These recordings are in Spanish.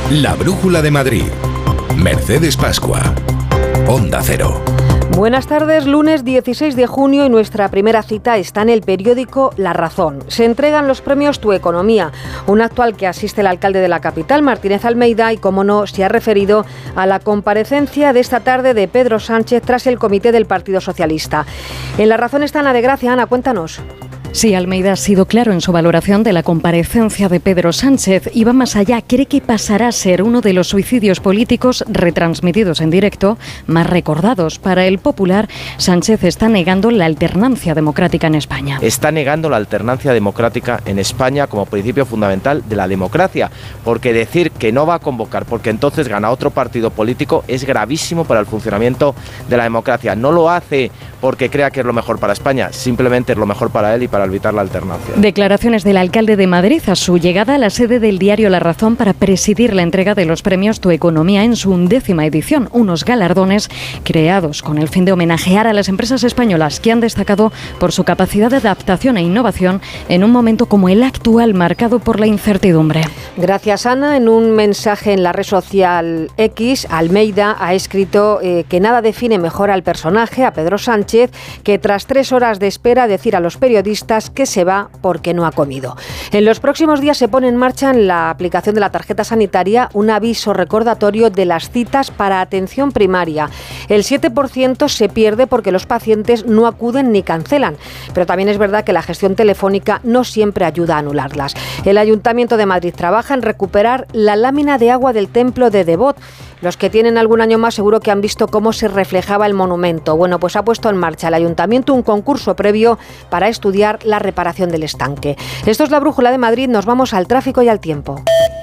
La Brújula de Madrid. Mercedes Pascua. Onda Cero. Buenas tardes, lunes 16 de junio y nuestra primera cita está en el periódico La Razón. Se entregan los premios Tu Economía, un acto al que asiste el alcalde de la capital, Martínez Almeida, y como no, se ha referido a la comparecencia de esta tarde de Pedro Sánchez tras el comité del Partido Socialista. En La Razón está Ana de Gracia. Ana, cuéntanos. Sí, Almeida ha sido claro en su valoración de la comparecencia de Pedro Sánchez y va más allá. Cree que pasará a ser uno de los suicidios políticos retransmitidos en directo más recordados. Para el Popular, Sánchez está negando la alternancia democrática en España. Está negando la alternancia democrática en España como principio fundamental de la democracia, porque decir que no va a convocar porque entonces gana otro partido político es gravísimo para el funcionamiento de la democracia. No lo hace porque crea que es lo mejor para España, simplemente es lo mejor para él y para evitar la alternancia. Declaraciones del alcalde de Madrid a su llegada a la sede del diario La Razón para presidir la entrega de los premios Tu Economía en su 11ª edición, unos galardones creados con el fin de homenajear a las empresas españolas que han destacado por su capacidad de adaptación e innovación en un momento como el actual marcado por la incertidumbre. Gracias, Ana. En un mensaje en la red social X, Almeida ha escrito que nada define mejor al personaje, a Pedro Sánchez, que tras 3 horas de espera decir a los periodistas que se va porque no ha comido. En los próximos días se pone en marcha en la aplicación de la tarjeta sanitaria un aviso recordatorio de las citas para atención primaria. El 7% se pierde porque los pacientes no acuden ni cancelan, pero también es verdad que la gestión telefónica no siempre ayuda a anularlas. El Ayuntamiento de Madrid trabaja en recuperar la lámina de agua del templo de Devot. Los que tienen algún año más seguro que han visto cómo se reflejaba el monumento. Bueno, pues ha puesto en marcha el Ayuntamiento un concurso previo para estudiar la reparación del estanque. Esto es La Brújula de Madrid, nos vamos al tráfico y al tiempo.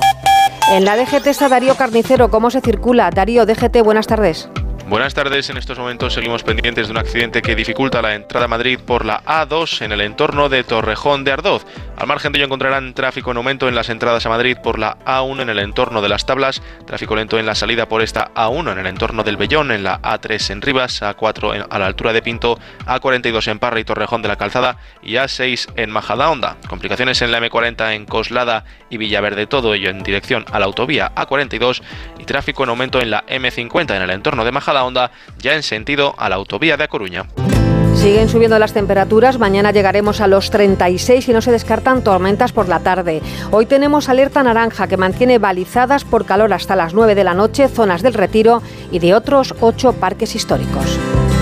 En la DGT está Darío Carnicero. ¿Cómo se circula? Darío, DGT, buenas tardes. Buenas tardes. En estos momentos seguimos pendientes de un accidente que dificulta la entrada a Madrid por la A2 en el entorno de Torrejón de Ardoz. Al margen de ello encontrarán tráfico en aumento en las entradas a Madrid por la A1 en el entorno de Las Tablas, tráfico lento en la salida por esta A1 en el entorno del Bellón, en la A3 en Rivas, A4 a la altura de Pinto, A42 en Parra y Torrejón de la Calzada y A6 en Majadahonda. Complicaciones en la M40 en Coslada y Villaverde, todo ello en dirección a la autovía A42 y tráfico en aumento en la M50 en el entorno de Majadahonda, ya en sentido a la autovía de A Coruña. Siguen subiendo las temperaturas, mañana llegaremos a los 36 y no se descartan tormentas por la tarde. Hoy tenemos alerta naranja que mantiene balizadas por calor hasta las 9 de la noche zonas del Retiro y de otros 8 parques históricos.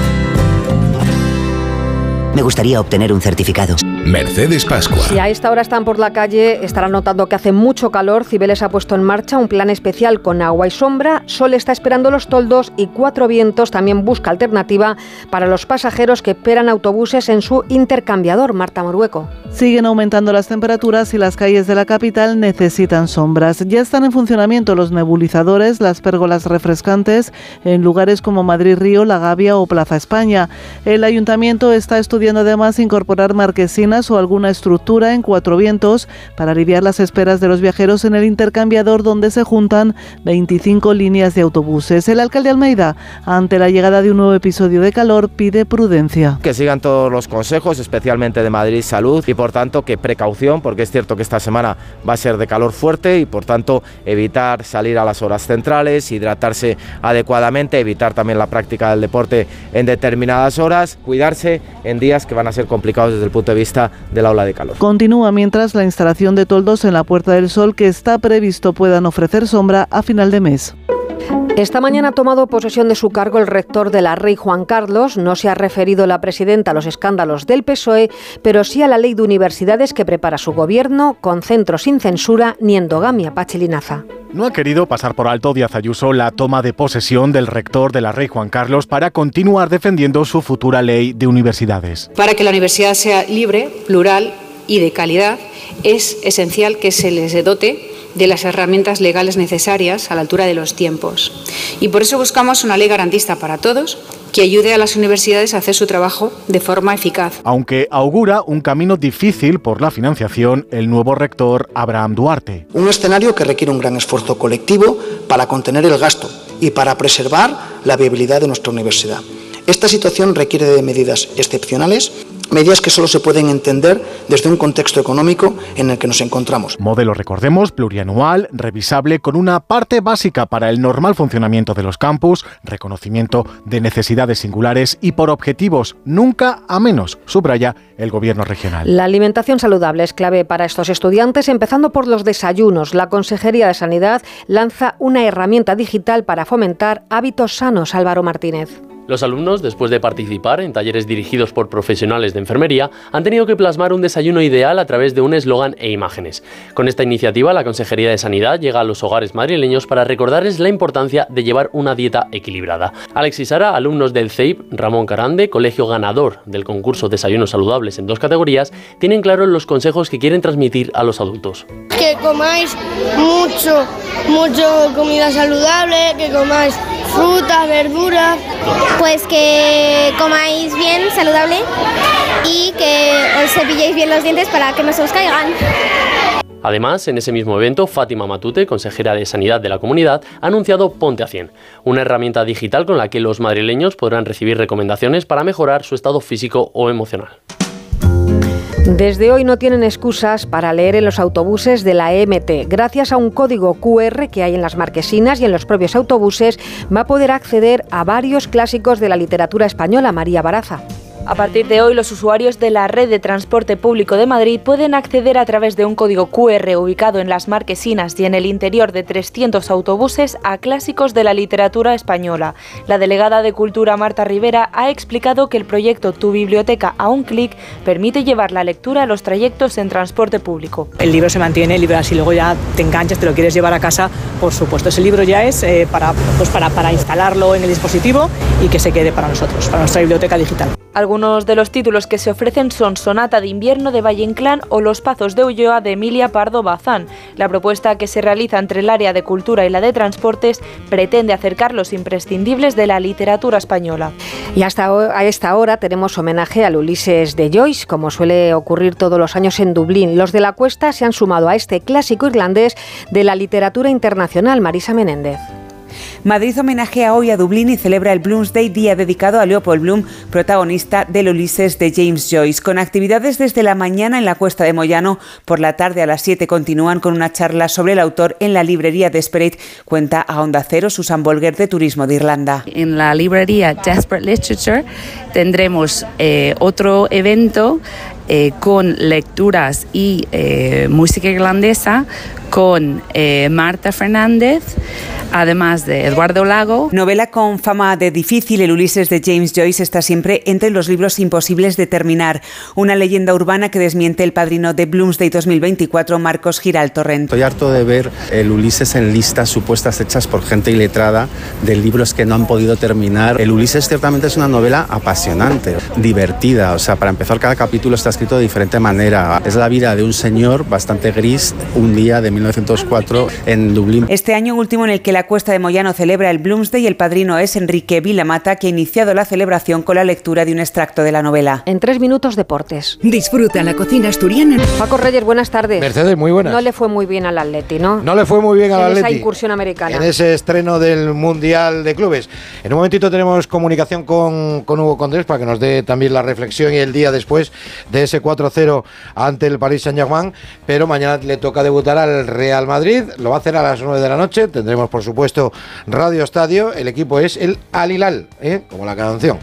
Me gustaría obtener un certificado. Mercedes Pascua. Si a esta hora están por la calle, estarán notando que hace mucho calor. Cibeles ha puesto en marcha un plan especial con agua y sombra. Sol está esperando los toldos y Cuatro Vientos también busca alternativa para los pasajeros que esperan autobuses en su intercambiador. Marta Morueco. Siguen aumentando las temperaturas y las calles de la capital necesitan sombras. Ya están en funcionamiento los nebulizadores, las pérgolas refrescantes en lugares como Madrid Río, La Gavia o Plaza España. El ayuntamiento está estudiando además incorporar marquesinas o alguna estructura en Cuatro Vientos para aliviar las esperas de los viajeros en el intercambiador donde se juntan 25 líneas de autobuses. El alcalde Almeida, ante la llegada de un nuevo episodio de calor, pide prudencia. Que sigan todos los consejos, especialmente de Madrid Salud, y por tanto que precaución, porque es cierto que esta semana va a ser de calor fuerte y por tanto evitar salir a las horas centrales, hidratarse adecuadamente, evitar también la práctica del deporte en determinadas horas, cuidarse en días que van a ser complicados desde el punto de vista de la ola de calor. Continúa mientras la instalación de toldos en la Puerta del Sol que está previsto puedan ofrecer sombra a final de mes. Esta mañana ha tomado posesión de su cargo el rector de la Rey Juan Carlos. No se ha referido la presidenta a los escándalos del PSOE, pero sí a la ley de universidades que prepara su gobierno, con centro sin censura ni endogamia. Pachi Linaza. No ha querido pasar por alto Díaz Ayuso la toma de posesión del rector de la Rey Juan Carlos para continuar defendiendo su futura ley de universidades. Para que la universidad sea libre, plural y de calidad, es esencial que se les dote de las herramientas legales necesarias a la altura de los tiempos. Y por eso buscamos una ley garantista para todos que ayude a las universidades a hacer su trabajo de forma eficaz. Aunque augura un camino difícil por la financiación, el nuevo rector Abraham Duarte. Un escenario que requiere un gran esfuerzo colectivo para contener el gasto y para preservar la viabilidad de nuestra universidad. Esta situación requiere de medidas excepcionales medidas que solo se pueden entender desde un contexto económico en el que nos encontramos. Modelo, recordemos, plurianual, revisable, con una parte básica para el normal funcionamiento de los campus, reconocimiento de necesidades singulares y por objetivos nunca a menos, subraya el gobierno regional. La alimentación saludable es clave para estos estudiantes, empezando por los desayunos. La Consejería de Sanidad lanza una herramienta digital para fomentar hábitos sanos. Álvaro Martínez. Los alumnos, después de participar en talleres dirigidos por profesionales de enfermería, han tenido que plasmar un desayuno ideal a través de un eslogan e imágenes. Con esta iniciativa, la Consejería de Sanidad llega a los hogares madrileños para recordarles la importancia de llevar una dieta equilibrada. Alex y Sara, alumnos del CEIP Ramón Carande, colegio ganador del concurso Desayunos Saludables en 2 categorías, tienen claros los consejos que quieren transmitir a los adultos. Que comáis mucho comida saludable, que comáis frutas, verduras. Pues que comáis bien, saludable, y que os cepilléis bien los dientes para que no se os caigan. Además, en ese mismo evento, Fátima Matute, consejera de Sanidad de la comunidad, ha anunciado Ponte a 100, una herramienta digital con la que los madrileños podrán recibir recomendaciones para mejorar su estado físico o emocional. Desde hoy no tienen excusas para leer en los autobuses de la EMT. Gracias a un código QR que hay en las marquesinas y en los propios autobuses, va a poder acceder a varios clásicos de la literatura española. María Baraza. A partir de hoy, los usuarios de la Red de Transporte Público de Madrid pueden acceder a través de un código QR ubicado en las marquesinas y en el interior de 300 autobuses a clásicos de la literatura española. La delegada de Cultura, Marta Rivera, ha explicado que el proyecto Tu Biblioteca a un clic permite llevar la lectura a los trayectos en transporte público. El libro se mantiene, el libro así luego ya te enganchas, te lo quieres llevar a casa, por supuesto. Ese libro ya es para instalarlo en el dispositivo y que se quede para nosotros, para nuestra biblioteca digital. Algunos de los títulos que se ofrecen son Sonata de invierno de Valle Inclán o Los Pazos de Ulloa de Emilia Pardo Bazán. La propuesta, que se realiza entre el área de cultura y la de transportes, pretende acercar los imprescindibles de la literatura española. Y a esta hora tenemos homenaje al Ulises de Joyce, como suele ocurrir todos los años en Dublín. Los de la Cuesta se han sumado a este clásico irlandés de la literatura internacional. Marisa Menéndez. Madrid homenajea hoy a Dublín y celebra el Bloomsday, día dedicado a Leopold Bloom, protagonista del Ulises de James Joyce. Con actividades desde la mañana en la Cuesta de Moyano, por la tarde a las 7 continúan con una charla sobre el autor en la librería Desperate, cuenta a Onda Cero Susan Bolger de Turismo de Irlanda. En la librería Desperate Literature tendremos otro evento con lecturas y música irlandesa con Marta Fernández, además de Eduardo Lago. Novela con fama de difícil, el Ulises de James Joyce está siempre entre los libros imposibles de terminar. Una leyenda urbana que desmiente el padrino de Bloomsday 2024, Marcos Giral Torrent. Estoy harto de ver el Ulises en listas supuestas hechas por gente iletrada de libros que no han podido terminar. El Ulises ciertamente es una novela apasionante, divertida. O sea, para empezar, cada capítulo está escrito de diferente manera. Es la vida de un señor bastante gris, un día de 1904 en Dublín. Este año último en el que la Cuesta de Moyano celebra el Bloomsday, el padrino es Enrique Vilamata, que ha iniciado la celebración con la lectura de un extracto de la novela. En 3 minutos, deportes. Disfruta la cocina asturiana. Paco Reyes, buenas tardes. Mercedes, muy buenas. No le fue muy bien al Atleti, ¿no? No le fue muy bien al Atleti. En esa incursión americana. En ese estreno del Mundial de Clubes. En un momentito tenemos comunicación con Hugo Condés para que nos dé también la reflexión y el día después de ese 4-0 ante el Paris Saint-Germain, pero mañana le toca debutar al Real Madrid, lo va a hacer a las 9 de la noche, tendremos por supuesto Radio Estadio, el equipo es el Al Hilal, como la canción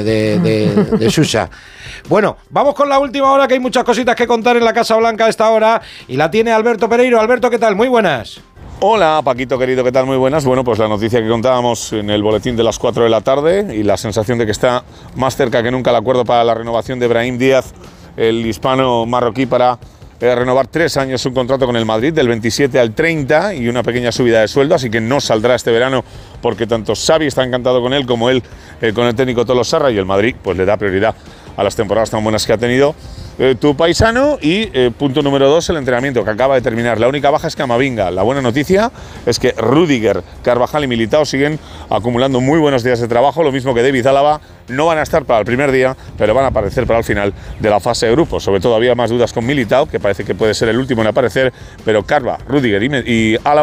de Xuxa. Bueno, vamos con la última hora, que hay muchas cositas que contar en la Casa Blanca a esta hora, y la tiene Alberto Pereiro. Alberto, ¿qué tal? Muy buenas. Hola, Paquito querido, ¿qué tal? Muy buenas. Bueno, pues la noticia que contábamos en el boletín de las 4 de la tarde y la sensación de que está más cerca que nunca el acuerdo para la renovación de Brahim Díaz, el hispano marroquí, para renovar 3 años un contrato con el Madrid, del 27 al 30, y una pequeña subida de sueldo, así que no saldrá este verano, porque tanto Xavi está encantado con él como él con el técnico Tolosarra, y el Madrid pues le da prioridad a las temporadas tan buenas que ha tenido tu paisano. Y punto número 2, el entrenamiento que acaba de terminar. La única baja es Camavinga. La buena noticia es que Rüdiger, Carvajal y Militao siguen acumulando muy buenos días de trabajo, lo mismo que David Álava. No van a estar para el primer día, pero van a aparecer para el final de la fase de grupos. Sobre todo había más dudas con Militao, que parece que puede ser el último en aparecer, pero Carva, Rüdiger y Álava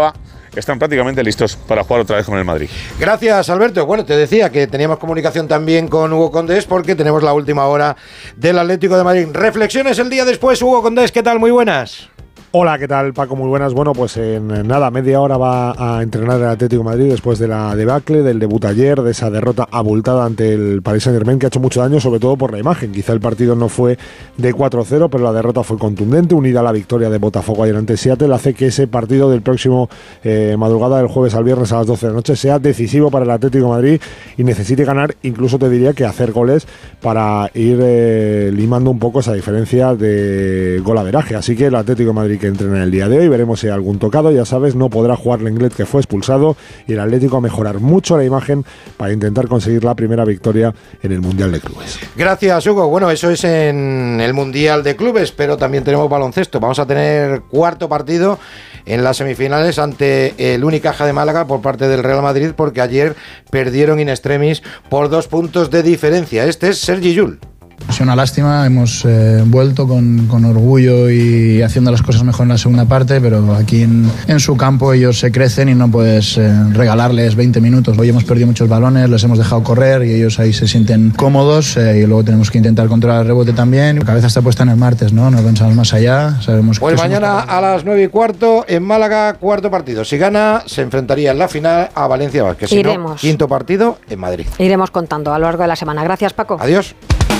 están prácticamente listos para jugar otra vez con el Madrid. Gracias, Alberto. Bueno, te decía que teníamos comunicación también con Hugo Condés porque tenemos la última hora del Atlético de Madrid. Reflexiones el día después, Hugo Condés, ¿qué tal? Muy buenas. Hola, ¿qué tal, Paco? Muy buenas. Bueno, pues en nada, media hora va a entrenar el Atlético de Madrid después de la debacle, del debut ayer, de esa derrota abultada ante el Paris Saint-Germain, que ha hecho mucho daño, sobre todo por la imagen. Quizá el partido no fue de 4-0, pero la derrota fue contundente, unida a la victoria de Botafogo ayer ante Seattle, hace que ese partido del próximo madrugada del jueves al viernes a las 12 de la noche sea decisivo para el Atlético de Madrid y necesite ganar, incluso te diría que hacer goles para ir limando un poco esa diferencia de golaveraje. Así que el Atlético de Madrid que entrena el día de hoy, veremos si hay algún tocado, ya sabes, no podrá jugar Lenglet, que fue expulsado, y el Atlético a mejorar mucho la imagen para intentar conseguir la primera victoria en el Mundial de Clubes. Gracias, Hugo. Bueno, eso es en el Mundial de Clubes, pero también tenemos baloncesto. Vamos a tener cuarto partido en las semifinales ante el Unicaja de Málaga por parte del Real Madrid, porque ayer perdieron in extremis por 2 puntos de diferencia. Este es Sergi Llull. Es una lástima, hemos vuelto con orgullo y haciendo las cosas mejor en la segunda parte, pero aquí en su campo ellos se crecen y no puedes regalarles 20 minutos. Hoy hemos perdido muchos balones, les hemos dejado correr y ellos ahí se sienten cómodos y luego tenemos que intentar controlar el rebote también. La cabeza está puesta en el martes, ¿no? No pensamos más allá. Sabemos pues mañana a las 9:15 en Málaga, cuarto partido. Si gana, se enfrentaría en la final a Valencia Basket. Si no, quinto partido en Madrid. Iremos contando a lo largo de la semana. Gracias, Paco. Adiós.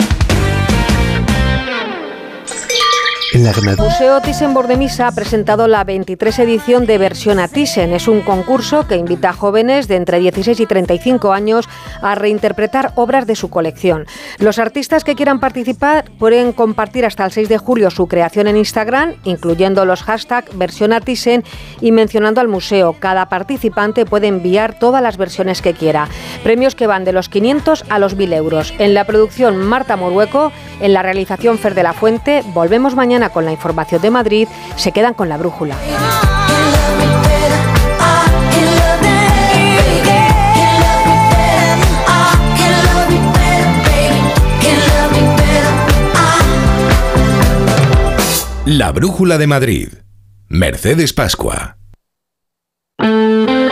El Museo Thyssen-Bornemisza ha presentado la 23 edición de Versión a Thyssen. Es un concurso que invita a jóvenes de entre 16 y 35 años a reinterpretar obras de su colección. Los artistas que quieran participar pueden compartir hasta el 6 de julio su creación en Instagram, incluyendo los hashtags Versión a Thyssen y mencionando al museo. Cada participante puede enviar todas las versiones que quiera. Premios que van de los 500 a los 1.000 euros. En la producción Marta Morueco, en la realización Fer de la Fuente. Volvemos mañana con la información de Madrid. Se quedan con la brújula. La brújula de Madrid. Mercedes Pascua.